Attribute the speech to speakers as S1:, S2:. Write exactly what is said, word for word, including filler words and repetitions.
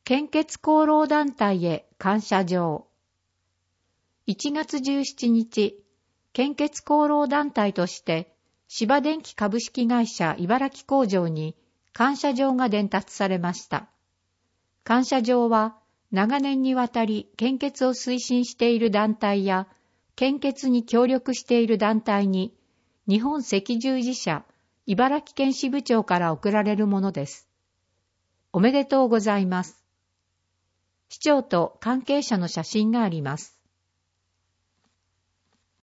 S1: 献血功労団体へ感謝状。いちがつじゅうしちにち、献血功労団体として、芝電機株式会社茨城工場に感謝状が伝達されました。感謝状は、長年にわたり献血を推進している団体や、献血に協力している団体に、日本赤十字社茨城県支部長から贈られるものです。おめでとうございます。市長と関係者の写真があります。